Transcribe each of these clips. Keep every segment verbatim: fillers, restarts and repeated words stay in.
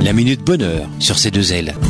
La Minute Bonheur sur C deux L.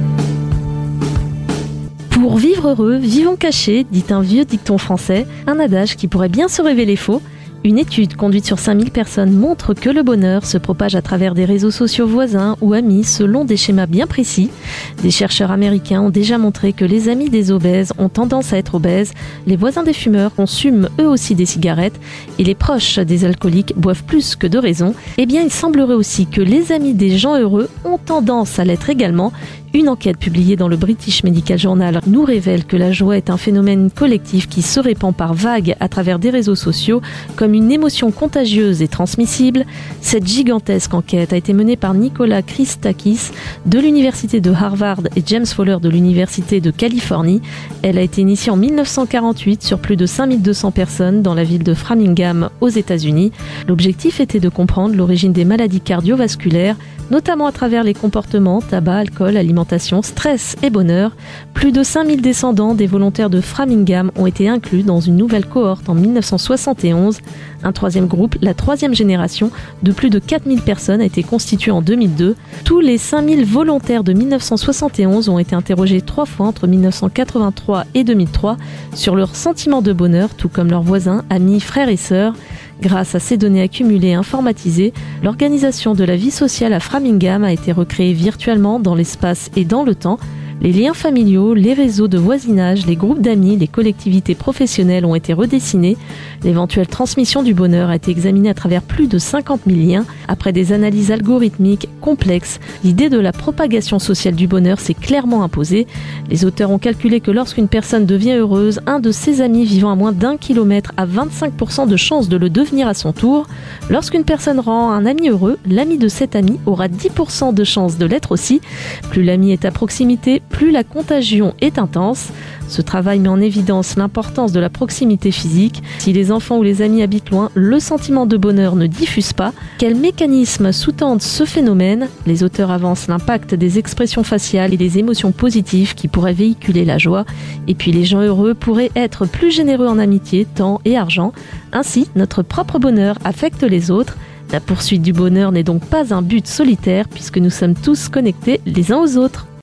Pour vivre heureux, vivons cachés, dit un vieux dicton français, un adage qui pourrait bien se révéler faux. Une étude conduite sur cinq mille personnes montre que le bonheur se propage à travers des réseaux sociaux voisins ou amis selon des schémas bien précis. Des chercheurs américains ont déjà montré que les amis des obèses ont tendance à être obèses, les voisins des fumeurs consument eux aussi des cigarettes et les proches des alcooliques boivent plus que de raison. Eh bien, il semblerait aussi que les amis des gens heureux ont tendance à l'être également. Une enquête publiée dans le British Medical Journal nous révèle que la joie est un phénomène collectif qui se répand par vagues à travers des réseaux sociaux comme une émotion contagieuse et transmissible. Cette gigantesque enquête a été menée par Nicolas Christakis de l'université de Harvard et James Fowler de l'université de Californie. Elle a été initiée en mille neuf cent quarante-huit sur plus de cinq mille deux cents personnes dans la ville de Framingham aux États-Unis. L'objectif était de comprendre l'origine des maladies cardiovasculaires, notamment à travers les comportements tabac, alcool, alimentation, stress et bonheur. Plus de cinq mille descendants des volontaires de Framingham ont été inclus dans une nouvelle cohorte en mille neuf cent soixante et onze. Un troisième groupe, la troisième génération, de plus de quatre mille personnes a été constitué en deux mille deux. Tous les cinq mille volontaires de mille neuf cent soixante et onze ont été interrogés trois fois entre mille neuf cent quatre-vingt-trois et deux mille trois sur leur sentiment de bonheur, tout comme leurs voisins, amis, frères et sœurs. Grâce à ces données accumulées et informatisées, l'organisation de la vie sociale à Framingham a été recréée virtuellement dans l'espace et dans le temps. Les liens familiaux, les réseaux de voisinage, les groupes d'amis, les collectivités professionnelles ont été redessinés. L'éventuelle transmission du bonheur a été examinée à travers plus de cinquante mille liens. Après des analyses algorithmiques complexes, l'idée de la propagation sociale du bonheur s'est clairement imposée. Les auteurs ont calculé que lorsqu'une personne devient heureuse, un de ses amis vivant à moins d'un kilomètre a vingt-cinq pour cent de chances de le devenir à son tour. Lorsqu'une personne rend un ami heureux, l'ami de cet ami aura dix pour cent de chances de l'être aussi. Plus l'ami est à proximité, plus la contagion est intense. Ce travail met en évidence l'importance de la proximité physique. Si les enfants ou les amis habitent loin, le sentiment de bonheur ne diffuse pas. Quels mécanismes sous-tendent ce phénomène ? Les auteurs avancent l'impact des expressions faciales et des émotions positives qui pourraient véhiculer la joie. Et puis les gens heureux pourraient être plus généreux en amitié, temps et argent. Ainsi, notre propre bonheur affecte les autres. La poursuite du bonheur n'est donc pas un but solitaire puisque nous sommes tous connectés les uns aux autres.